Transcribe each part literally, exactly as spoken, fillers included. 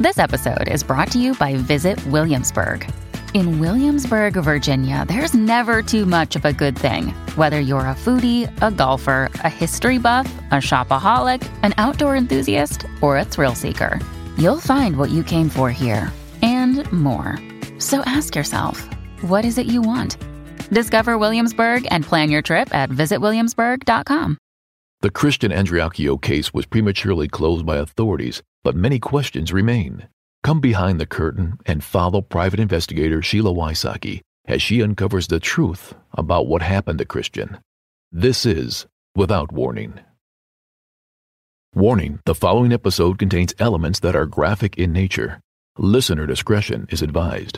This episode is brought to you by Visit Williamsburg. In Williamsburg, Virginia, there's never too much of a good thing. Whether you're a foodie, a golfer, a history buff, a shopaholic, an outdoor enthusiast, or a thrill seeker, you'll find what you came for here and more. So ask yourself, what is it you want? Discover Williamsburg and plan your trip at visit williamsburg dot com. The Christian Andreacchio case was prematurely closed by authorities, but many questions remain. Come behind the curtain and follow private investigator Sheila Wysocki as she uncovers the truth about what happened to Christian. This is Without Warning. Warning: the following episode contains elements that are graphic in nature. Listener discretion is advised.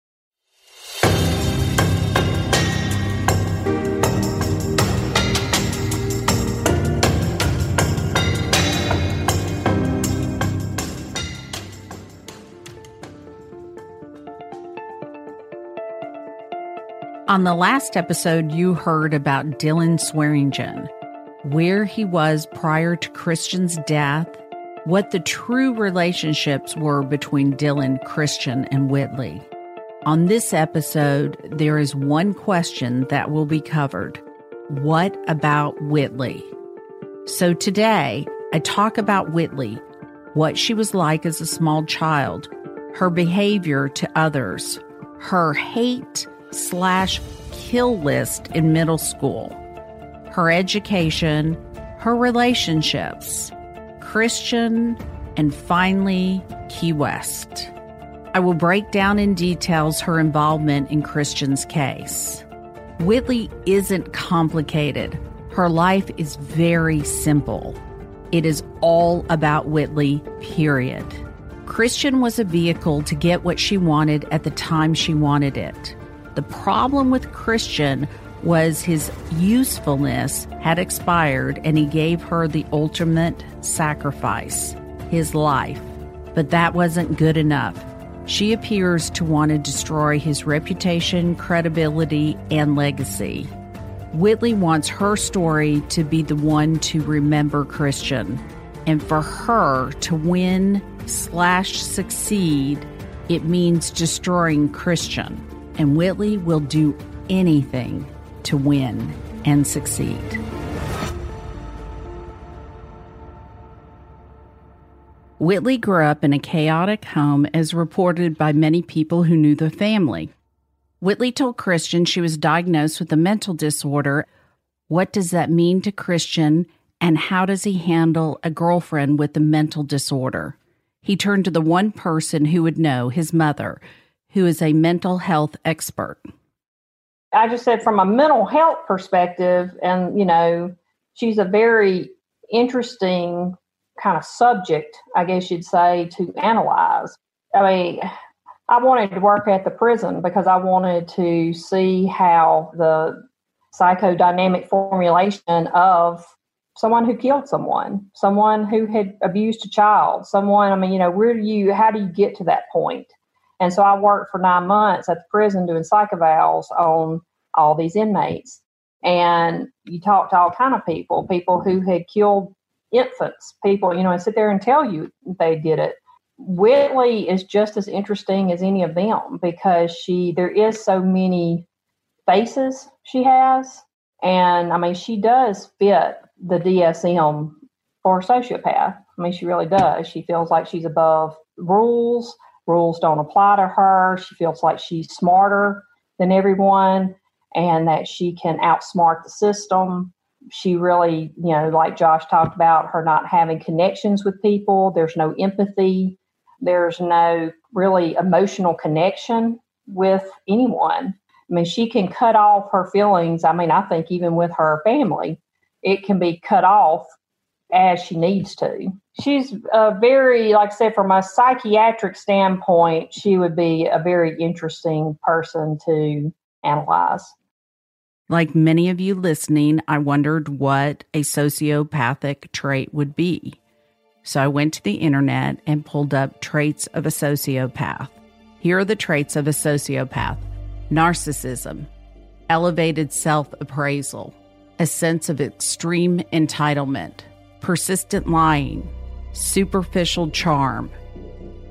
On the last episode, you heard about Dylan Swearingen, where he was prior to Christian's death, what the true relationships were between Dylan, Christian, and Whitley. On this episode, there is one question that will be covered. What about Whitley? So today, I talk about Whitley, what she was like as a small child, her behavior to others, her hate slash kill list in middle school, her education, her relationships, Christian, and finally, Key West. I will break down in details her involvement in Christian's case. Whitley isn't complicated. Her life is very simple. It is all about Whitley, period. Christian was a vehicle to get what she wanted at the time she wanted it. The problem with Christian was his usefulness had expired and he gave her the ultimate sacrifice, his life. But that wasn't good enough. She appears to want to destroy his reputation, credibility, and legacy. Whitley wants her story to be the one to remember Christian. And for her to win slash succeed, it means destroying Christian. And Whitley will do anything to win and succeed. Whitley grew up in a chaotic home as reported by many people who knew the family. Whitley told Christian she was diagnosed with a mental disorder. What does that mean to Christian, and how does he handle a girlfriend with a mental disorder? He turned to the one person who would know, his mother, who is a mental health expert. I just said from a mental health perspective, and, you know, she's a very interesting kind of subject, I guess you'd say, to analyze. I mean, I wanted to work at the prison because I wanted to see how the psychodynamic formulation of someone who killed someone, someone who had abused a child, someone, I mean, you know, where do you, how do you get to that point? And so I worked for nine months at the prison doing psych evals on all these inmates. And you talk to all kind of people, people who had killed infants, people, you know, and sit there and tell you they did it. Whitley is just as interesting as any of them because she, there is so many faces she has. And I mean, she does fit the D S M for a sociopath. I mean, she really does. She feels like she's above rules. Rules don't apply to her. She feels like she's smarter than everyone and that she can outsmart the system. She really, you know, like Josh talked about, her not having connections with people. There's no empathy. There's no really emotional connection with anyone. I mean, she can cut off her feelings. I mean, I think even with her family, it can be cut off as she needs to. She's a very, like I said, from a psychiatric standpoint, she would be a very interesting person to analyze. Like many of you listening, I wondered what a sociopathic trait would be. So I went to the internet and pulled up traits of a sociopath. Here are the traits of a sociopath: narcissism, elevated self-appraisal, a sense of extreme entitlement, persistent lying, superficial charm,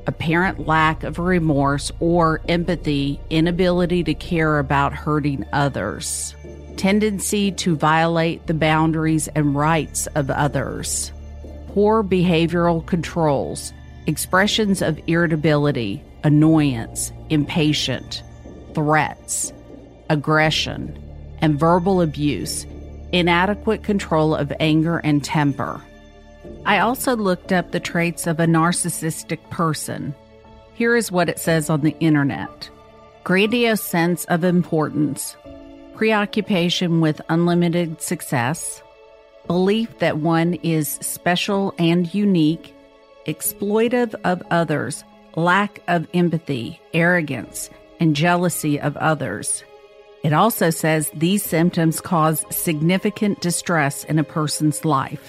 apparent lack of remorse or empathy, inability to care about hurting others, tendency to violate the boundaries and rights of others, poor behavioral controls, expressions of irritability, annoyance, impatient, threats, aggression, and verbal abuse, inadequate control of anger and temper. I also looked up the traits of a narcissistic person. Here is what it says on the internet. Grandiose sense of importance, preoccupation with unlimited success, belief that one is special and unique, exploitive of others, lack of empathy, arrogance, and jealousy of others. It also says these symptoms cause significant distress in a person's life.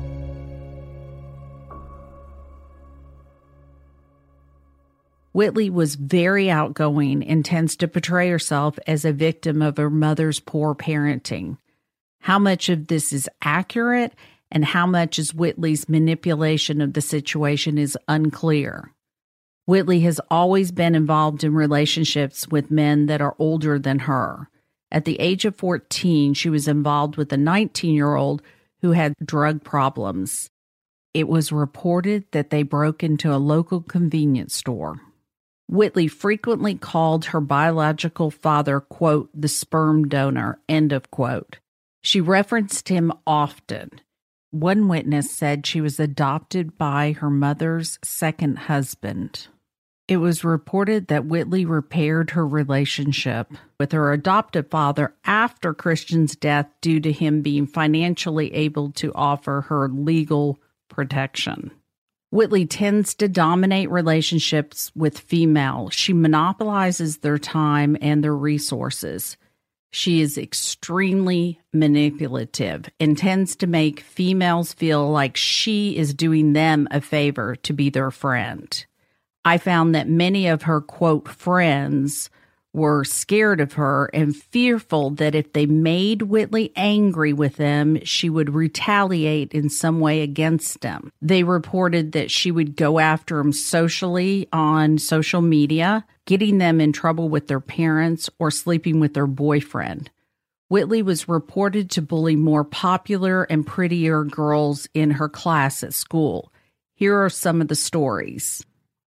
Whitley was very outgoing and tends to portray herself as a victim of her mother's poor parenting. How much of this is accurate and how much is Whitley's manipulation of the situation is unclear. Whitley has always been involved in relationships with men that are older than her. At the age of fourteen, she was involved with a nineteen-year-old who had drug problems. It was reported that they broke into a local convenience store. Whitley frequently called her biological father, quote, the sperm donor, end of quote. She referenced him often. One witness said she was adopted by her mother's second husband. It was reported that Whitley repaired her relationship with her adoptive father after Christian's death due to him being financially able to offer her legal protection. Whitley tends to dominate relationships with females. She monopolizes their time and their resources. She is extremely manipulative and tends to make females feel like she is doing them a favor to be their friend. I found that many of her, quote, friends were scared of her and fearful that if they made Whitley angry with them, she would retaliate in some way against them. They reported that she would go after them socially on social media, getting them in trouble with their parents or sleeping with their boyfriend. Whitley was reported to bully more popular and prettier girls in her class at school. Here are some of the stories.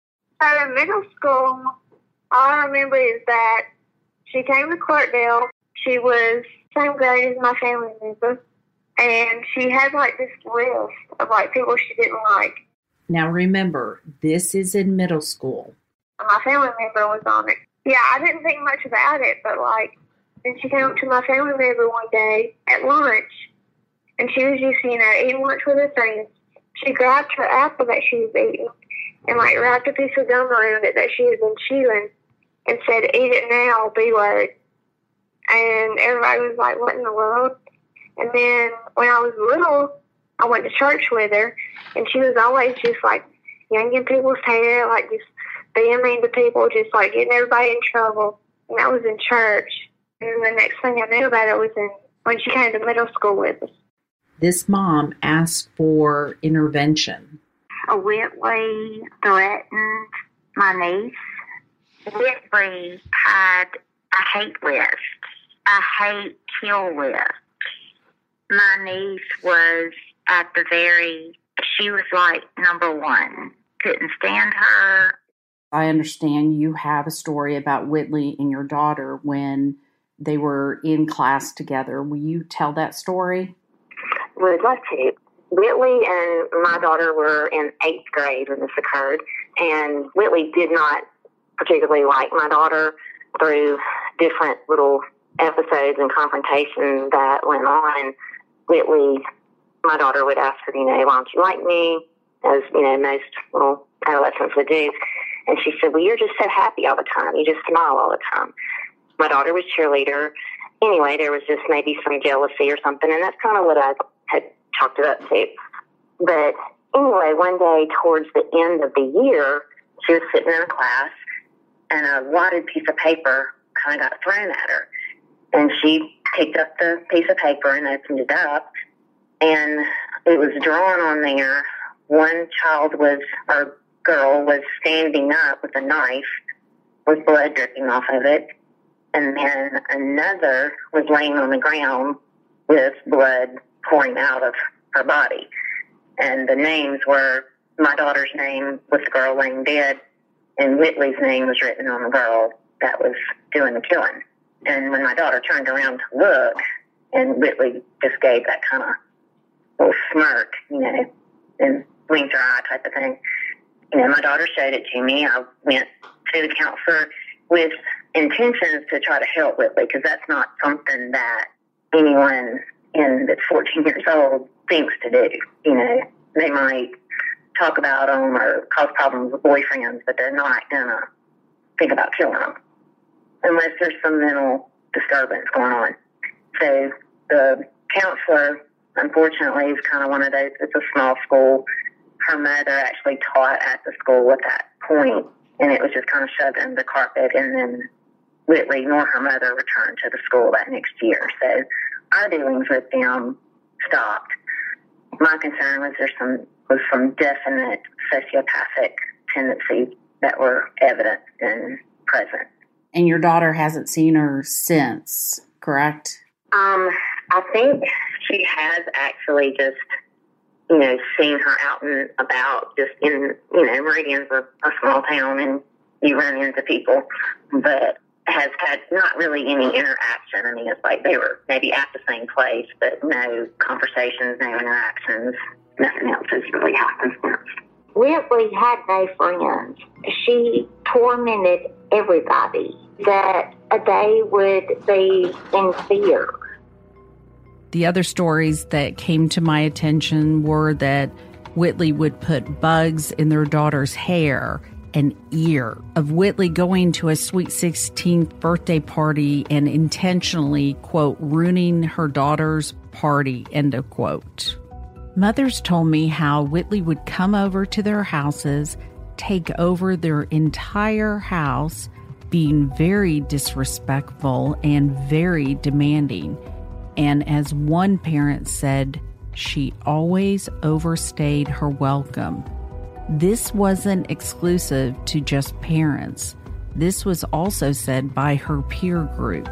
At middle school, all I remember is that she came to Clarkdale. She was same grade as my family member, and she had like this list of like people she didn't like. Now remember, this is in middle school. My family member was on it. Yeah, I didn't think much about it, but like, then she came up to my family member one day at lunch, and she was just, you know, eating lunch with her friends. She grabbed her apple that she was eating and like wrapped a piece of gum around it that she had been chewing and said, "Eat it now, B word." And everybody was like, "What in the world?" And then when I was little, I went to church with her, and she was always just like yanking people's hair, like just being mean to people, just like getting everybody in trouble. And that was in church. And the next thing I knew about it was in when she came to middle school with us. This mom asked for intervention. Whitley threatened my niece. Whitley had a hate list, a hate kill list. My niece was at the very, she was like number one. Couldn't stand her. I understand you have a story about Whitley and your daughter when they were in class together. Will you tell that story? Would love to. Whitley and my daughter were in eighth grade when this occurred, and Whitley did not particularly like my daughter through different little episodes and confrontations that went on. Whitley, my daughter would ask her, you know, "Why don't you like me?" As, you know, most little adolescents would do. And she said, "Well, you're just so happy all the time. You just smile all the time." My daughter was cheerleader. Anyway, there was just maybe some jealousy or something, and that's kind of what I had chalked it up to. But anyway, one day towards the end of the year, she was sitting in a class, and a wadded piece of paper kind of got thrown at her. And she picked up the piece of paper and opened it up, and it was drawn on there. One child was, or girl was standing up with a knife with blood dripping off of it. And then another was laying on the ground with blood pouring out of her body. And the names were, my daughter's name was the girl laying dead, and Whitley's name was written on the girl that was doing the killing. And when my daughter turned around to look, and Whitley just gave that kind of little smirk, you know, and winked her eye type of thing. You know, my daughter showed it to me. I went to the counselor with intentions to try to help Whitley, because that's not something that anyone in that's fourteen years old thinks to do. You know, they might talk about them or cause problems with boyfriends, but they're not going to think about killing them unless there's some mental disturbance going on. So the counselor, unfortunately, is kind of one of those, it's a small school. Her mother actually taught at the school at that point, and it was just kind of shoved under the carpet, and then Whitley nor her mother returned to the school that next year. So our dealings with them stopped. My concern was there's some was some definite sociopathic tendencies that were evident and present. And your daughter hasn't seen her since, correct? Um, I think she has actually just, you know, seen her out and about, just in, you know, Meridian's a, a small town and you run into people, but has had not really any interaction. I mean, it's like they were maybe at the same place, but no conversations, no interactions, nothing else has really happened since. Whitley had no friends. She tormented everybody that they would be in fear. The other stories that came to my attention were that Whitley would put bugs in their daughter's hair and ear, of Whitley going to a sweet sixteenth birthday party and intentionally, quote, ruining her daughter's party, end of quote. Mothers told me how Whitley would come over to their houses, take over their entire house, being very disrespectful and very demanding. And as one parent said, she always overstayed her welcome. This wasn't exclusive to just parents. This was also said by her peer group.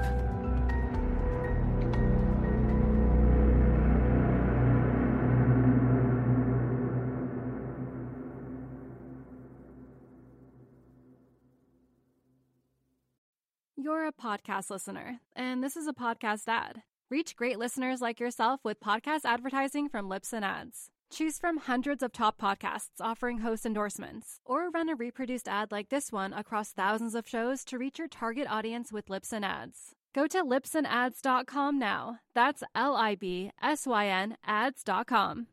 You're a podcast listener, and this is a podcast ad. Reach great listeners like yourself with podcast advertising from Libsyn Ads. Choose from hundreds of top podcasts offering host endorsements, or run a reproduced ad like this one across thousands of shows to reach your target audience with Libsyn Ads. Go to libsyn ads dot com now. That's L I B S Y N ads dot com.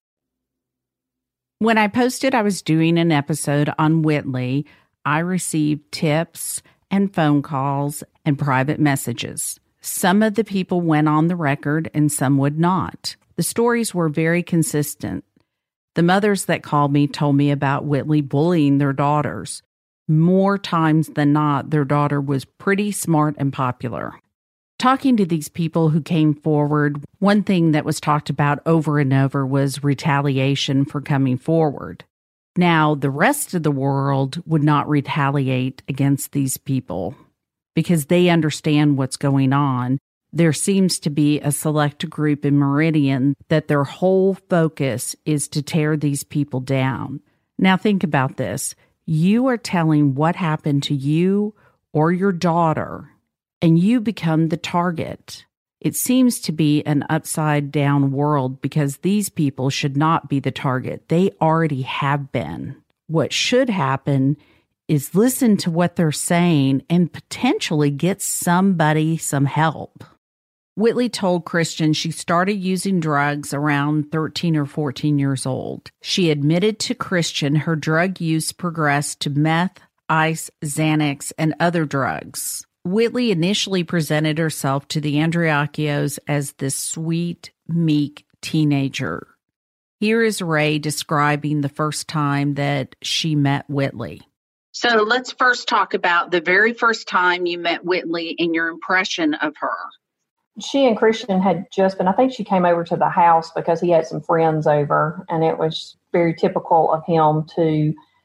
When I posted I was doing an episode on Whitley, I received tips and phone calls and private messages. Some of the people went on the record and some would not. The stories were very consistent. The mothers that called me told me about Whitley bullying their daughters. More times than not, their daughter was pretty smart and popular. Talking to these people who came forward, one thing that was talked about over and over was retaliation for coming forward. Now, the rest of the world would not retaliate against these people because they understand what's going on. There seems to be a select group in Meridian that their whole focus is to tear these people down. Now think about this. You are telling what happened to you or your daughter, and you become the target. It seems to be an upside down world because these people should not be the target. They already have been. What should happen is listen to what they're saying and potentially get somebody some help. Whitley told Christian she started using drugs around thirteen or fourteen years old. She admitted to Christian her drug use progressed to meth, ice, Xanax, and other drugs. Whitley initially presented herself to the Andreacchios as this sweet, meek teenager. Here is Ray describing the first time that she met Whitley. So let's first talk about the very first time you met Whitley and your impression of her. She and Christian had just been, I think she came over to the house because he had some friends over, and it was very typical of him to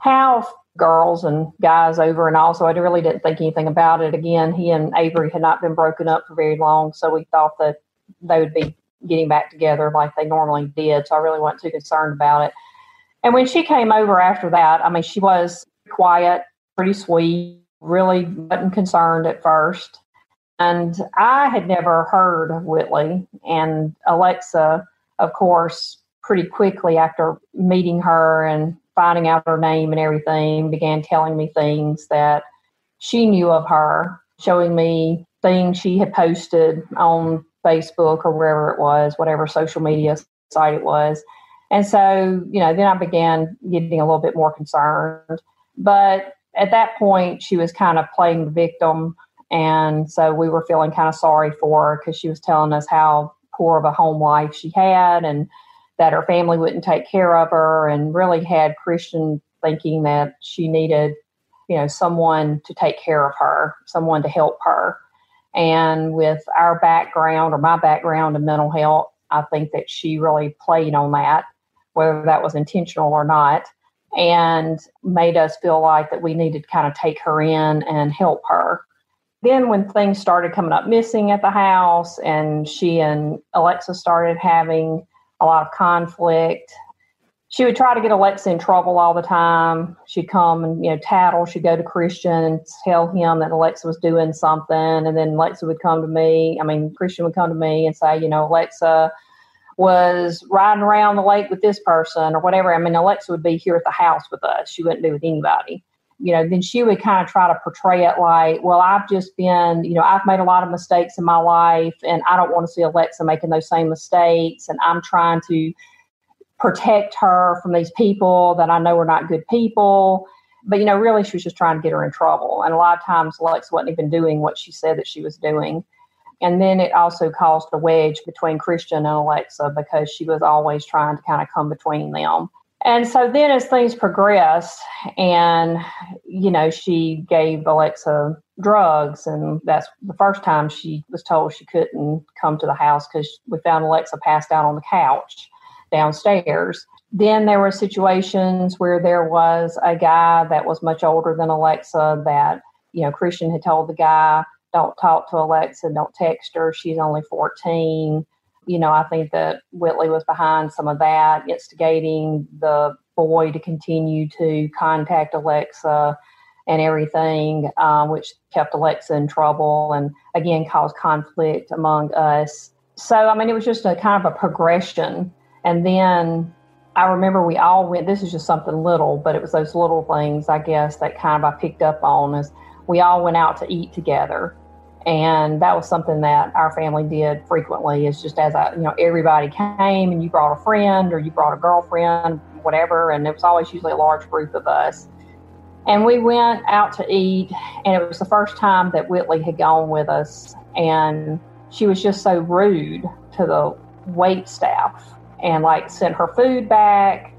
have girls and guys over, and also I really didn't think anything about it. Again, he and Avery had not been broken up for very long, so we thought that they would be getting back together like they normally did, so I really wasn't too concerned about it. And when she came over after that, I mean, she was quiet, pretty sweet, really wasn't concerned at first. And I had never heard of Whitley, and Alexa, of course, pretty quickly after meeting her and finding out her name and everything, began telling me things that she knew of her, showing me things she had posted on Facebook or wherever it was, whatever social media site it was. And so, you know, then I began getting a little bit more concerned. But at that point, she was kind of playing the victim. And so we were feeling kind of sorry for her because she was telling us how poor of a home life she had and that her family wouldn't take care of her, and really had Christian thinking that she needed, you know, someone to take care of her, someone to help her. And with our background or my background in mental health, I think that she really played on that, whether that was intentional or not, and made us feel like that we needed to kind of take her in and help her. Then when things started coming up missing at the house and she and Alexa started having a lot of conflict, she would try to get Alexa in trouble all the time. She'd come and, you know, tattle. She'd go to Christian and tell him that Alexa was doing something. And then Alexa would come to me. I mean, Christian would come to me and say, you know, Alexa was riding around the lake with this person or whatever. I mean, Alexa would be here at the house with us. She wouldn't be with anybody. You know, then she would kind of try to portray it like, well, I've just been, you know, I've made a lot of mistakes in my life and I don't want to see Alexa making those same mistakes. And I'm trying to protect her from these people that I know are not good people. But, you know, really she was just trying to get her in trouble. And a lot of times Alexa wasn't even doing what she said that she was doing. And then it also caused a wedge between Christian and Alexa because she was always trying to kind of come between them. And so then as things progressed and, you know, she gave Alexa drugs, and that's the first time she was told she couldn't come to the house because we found Alexa passed out on the couch downstairs. Then there were situations where there was a guy that was much older than Alexa that, you know, Christian had told the guy, don't talk to Alexa, don't text her, she's only fourteen. You know, I think that Whitley was behind some of that, instigating the boy to continue to contact Alexa and everything, um, which kept Alexa in trouble and, again, caused conflict among us. So, I mean, it was just a kind of a progression. And then I remember we all went, this is just something little, but it was those little things, I guess, that kind of I picked up on as we all went out to eat together. And that was something that our family did frequently. Is just as I, you know, everybody came and you brought a friend or you brought a girlfriend, whatever. And it was always usually a large group of us. And we went out to eat, and it was the first time that Whitley had gone with us. And she was just so rude to the wait staff and like sent her food back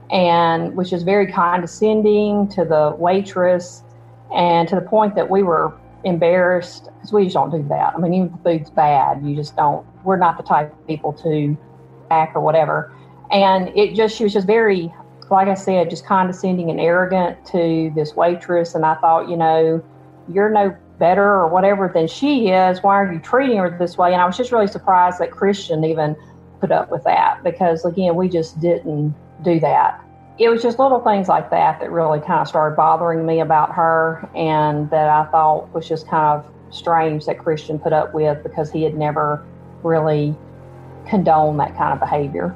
and was just very condescending to the waitress, and to the point that we were embarrassed because we just don't do that. I mean, even if the food's bad, you just don't, we're not the type of people to act or whatever. And it just, she was just very, like I said, just condescending and arrogant to this waitress. And I thought, you know, you're no better or whatever than she is. Why are you treating her this way? And I was just really surprised that Christian even put up with that because, again, we just didn't do that. It was just little things like that that really kind of started bothering me about her, and that I thought was just kind of strange that Christian put up with because he had never really condoned that kind of behavior.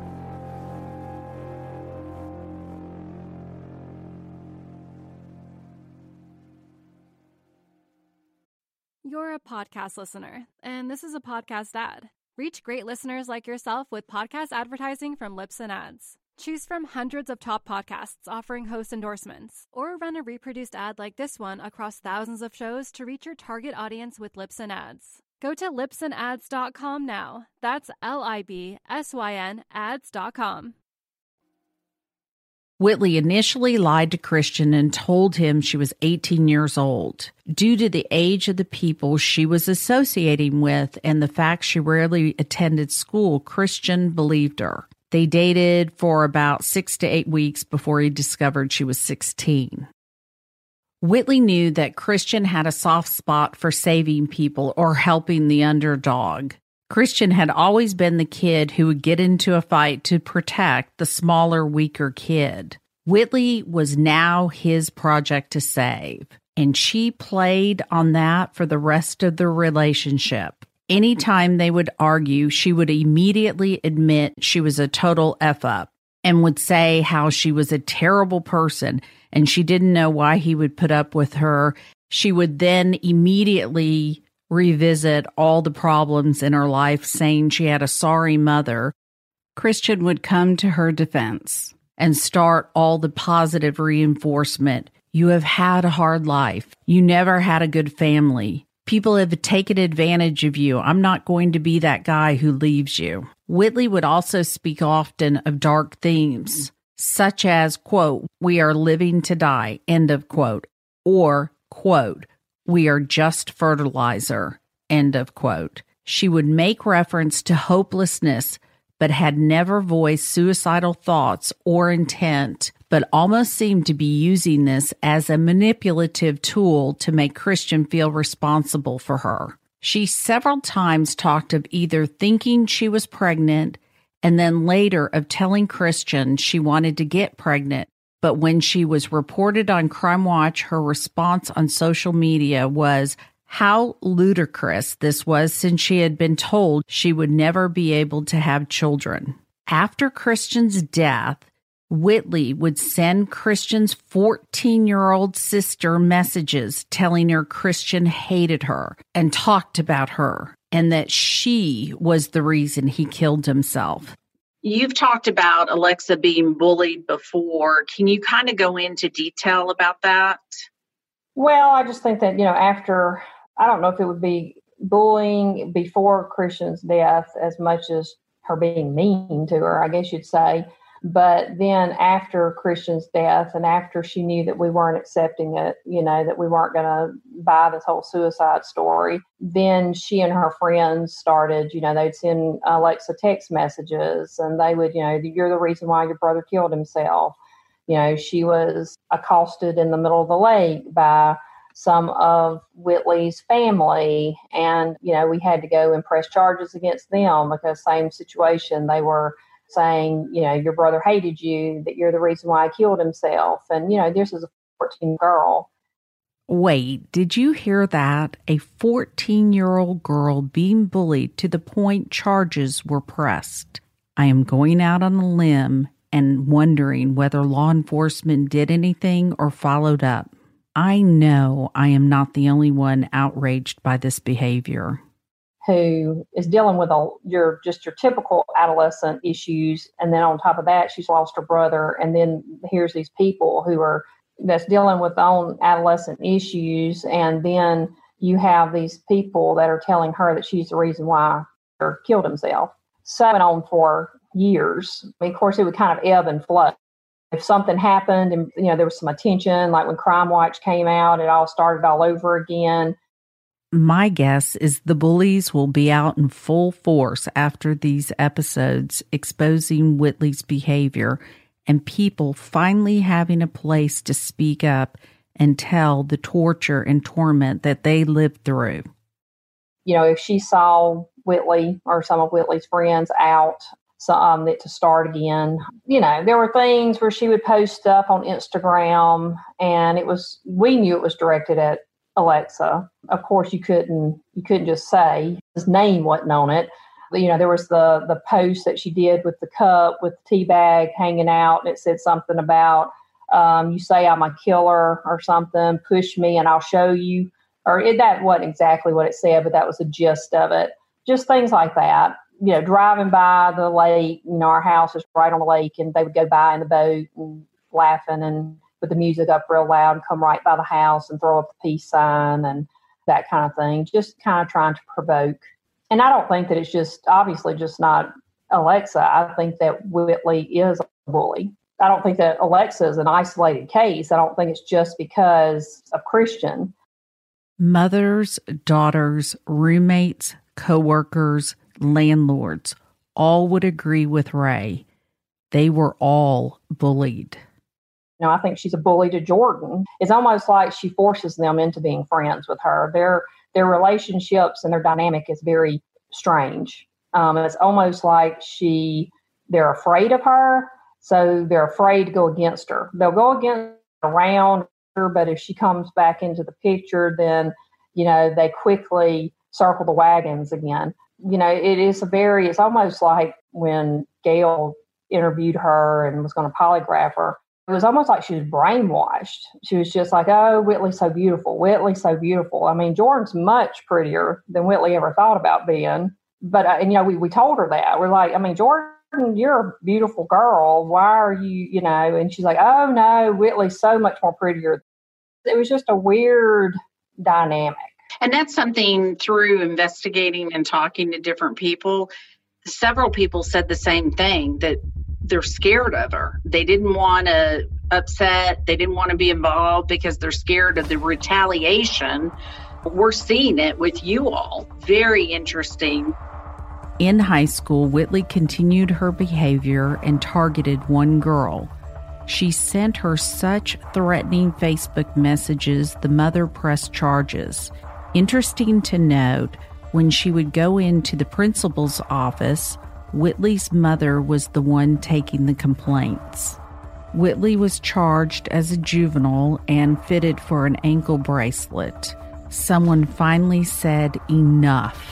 You're a podcast listener, and this is a podcast ad. Reach great listeners like yourself with podcast advertising from Libsyn Ads. Choose from hundreds of top podcasts offering host endorsements, or run a reproduced ad like this one across thousands of shows to reach your target audience with Libsyn Ads. Go to libsyn ads dot com now. That's L I B S Y N ads dot com. Whitley initially lied to Christian and told him she was eighteen years old. Due to the age of the people she was associating with and the fact she rarely attended school, Christian believed her. They dated for about six to eight weeks before he discovered she was sixteen. Whitley knew that Christian had a soft spot for saving people or helping the underdog. Christian had always been the kid who would get into a fight to protect the smaller, weaker kid. Whitley was now his project to save, and she played on that for the rest of the relationship. Anytime they would argue, she would immediately admit she was a total F-up and would say how she was a terrible person and she didn't know why he would put up with her. She would then immediately revisit all the problems in her life, saying she had a sorry mother. Christian would come to her defense and start all the positive reinforcement. You have had a hard life. You never had a good family. People have taken advantage of you. I'm not going to be that guy who leaves you. Whitley would also speak often of dark themes, such as, quote, we are living to die, end of quote, or, quote, we are just fertilizer, end of quote. She would make reference to hopelessness, but had never voiced suicidal thoughts or intent, but almost seemed to be using this as a manipulative tool to make Christian feel responsible for her. She several times talked of either thinking she was pregnant and then later of telling Christian she wanted to get pregnant. But when she was reported on Crime Watch, her response on social media was how ludicrous this was, since she had been told she would never be able to have children. After Christian's death, Whitley would send Christian's fourteen-year-old sister messages telling her Christian hated her and talked about her and that she was the reason he killed himself. You've talked about Alexa being bullied before. Can you kind of go into detail about that? Well, I just think that, you know, after, I don't know if it would be bullying before Christian's death as much as her being mean to her, I guess you'd say. But then after Christian's death and after she knew that we weren't accepting it, you know, that we weren't going to buy this whole suicide story, then she and her friends started, you know, they'd send Alexa text messages and they would, you know, you're the reason why your brother killed himself. You know, she was accosted in the middle of the lake by some of Whitley's family. And, you know, we had to go and press charges against them because same situation, they were saying, you know, your brother hated you, that you're the reason why he killed himself. And, you know, this is a fourteen girl. Wait, did you hear that? A fourteen-year-old girl being bullied to the point charges were pressed. I am going out on a limb and wondering whether law enforcement did anything or followed up. I know I am not the only one outraged by this behavior. Who is dealing with a, your just your typical adolescent issues, and then on top of that, she's lost her brother, and then here's these people who are that's dealing with their own adolescent issues, and then you have these people that are telling her that she's the reason why he killed himself. So it went on for years. I mean, of course, it would kind of ebb and flow. If something happened, and you know there was some attention, like when Crime Watch came out, it all started all over again. My guess is the bullies will be out in full force after these episodes exposing Whitley's behavior and people finally having a place to speak up and tell the torture and torment that they lived through. You know, if she saw Whitley or some of Whitley's friends out so, um, to start again, you know, there were things where she would post stuff on Instagram and it was, we knew it was directed at Alexa. Of course, you couldn't you couldn't just say his name wasn't on it. You know, there was the the post that she did with the cup with the tea bag hanging out, and it said something about um, you say I'm a killer or something. Push me and I'll show you. Or it, that wasn't exactly what it said, but that was the gist of it. Just things like that. You know, driving by the lake. You know, our house is right on the lake, and they would go by in the boat and laughing and with the music up real loud and come right by the house and throw up the peace sign and that kind of thing. Just kind of trying to provoke. And I don't think that it's just, obviously just not Alexa. I think that Whitley is a bully. I don't think that Alexa is an isolated case. I don't think it's just because of Christian. Mothers, daughters, roommates, coworkers, landlords all would agree with Ray. They were all bullied. You know, I think she's a bully to Jordan. It's almost like she forces them into being friends with her. Their their relationships and their dynamic is very strange. Um, it's almost like she they're afraid of her, so they're afraid to go against her. They'll go against her around her, but if she comes back into the picture, then, you know, they quickly circle the wagons again. You know, it is a very, it's almost like when Gail interviewed her and was going to polygraph her, it was almost like she was brainwashed. She was just like, oh, Whitley's so beautiful. Whitley's so beautiful. I mean, Jordan's much prettier than Whitley ever thought about being. But, uh, and, you know, we, we told her that. We're like, I mean, Jordan, you're a beautiful girl. Why are you, you know? And she's like, oh, no, Whitley's so much more prettier. It was just a weird dynamic. And that's something through investigating and talking to different people. Several people said the same thing, that they're scared of her. They didn't want to upset. They didn't want to be involved because they're scared of the retaliation. We're seeing it with you all. Very interesting. In high school, Whitley continued her behavior and targeted one girl. She sent her such threatening Facebook messages, the mother pressed charges. Interesting to note, when she would go into the principal's office, Whitley's mother was the one taking the complaints. Whitley was charged as a juvenile and fitted for an ankle bracelet. Someone finally said enough.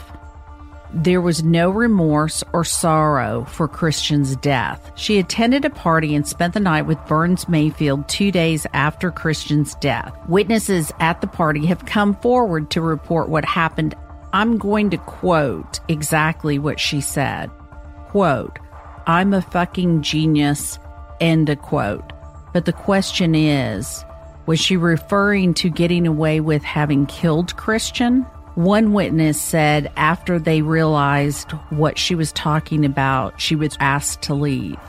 There was no remorse or sorrow for Christian's death. She attended a party and spent the night with Burns Mayfield two days after Christian's death. Witnesses at the party have come forward to report what happened. I'm going to quote exactly what she said. Quote, I'm a fucking genius, end of quote. But the question is, was she referring to getting away with having killed Christian? One witness said after they realized what she was talking about, she was asked to leave.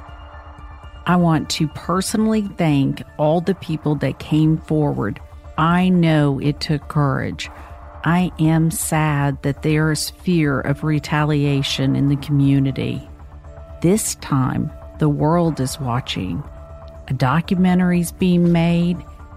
I want to personally thank all the people that came forward. I know it took courage. I am sad that there is fear of retaliation in the community. This time, the world is watching. A documentary's being made,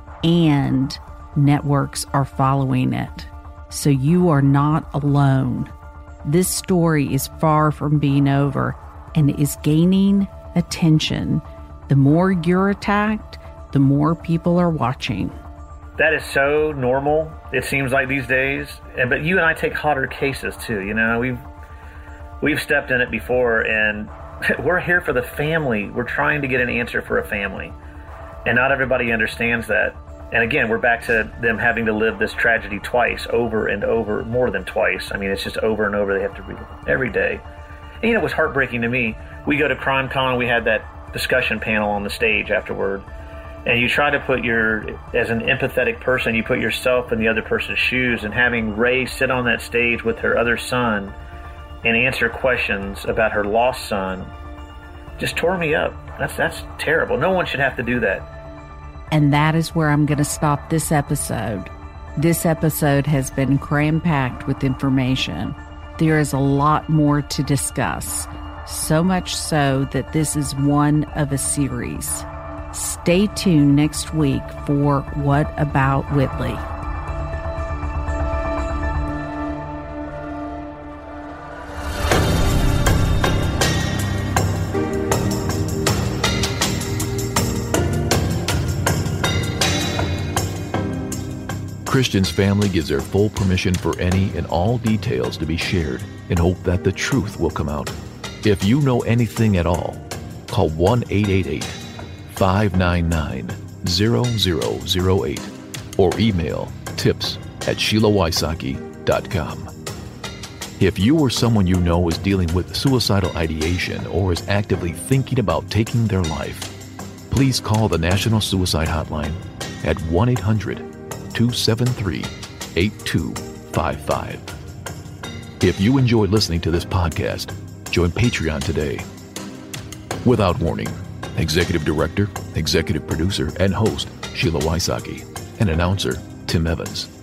and networks are following it. So you are not alone. This story is far from being over and is gaining attention. The more you're attacked, the more people are watching. That is so normal, it seems like these days. And but you and I take hotter cases too. You know, we've we've stepped in it before, and we're here for the family. We're trying to get an answer for a family, and not everybody understands that. And again, we're back to them having to live this tragedy twice, over and over, more than twice. I mean, it's just over and over. They have to read it every day. And, you know, it was heartbreaking to me. We go to CrimeCon, we had that discussion panel on the stage afterward. And you try to put your, as an empathetic person, you put yourself in the other person's shoes. And having Ray sit on that stage with her other son and answer questions about her lost son just tore me up. That's, that's terrible. No one should have to do that. And that is where I'm going to stop this episode. This episode has been cram-packed with information. There is a lot more to discuss, so much so that this is one of a series. Stay tuned next week for What About Whitley? Christian's family gives their full permission for any and all details to be shared in hope that the truth will come out. If you know anything at all, call one eight eight eight, five nine nine, zero zero zero eight or email tips at sheila wysocki dot com. If you or someone you know is dealing with suicidal ideation or is actively thinking about taking their life, please call the National Suicide Hotline at one eight hundred, two seven three, eight two five five. If you enjoyed listening to this podcast, join Patreon today. Without Warning, Executive Director, Executive Producer, and Host Sheila Wysocki, and Announcer Tim Evans.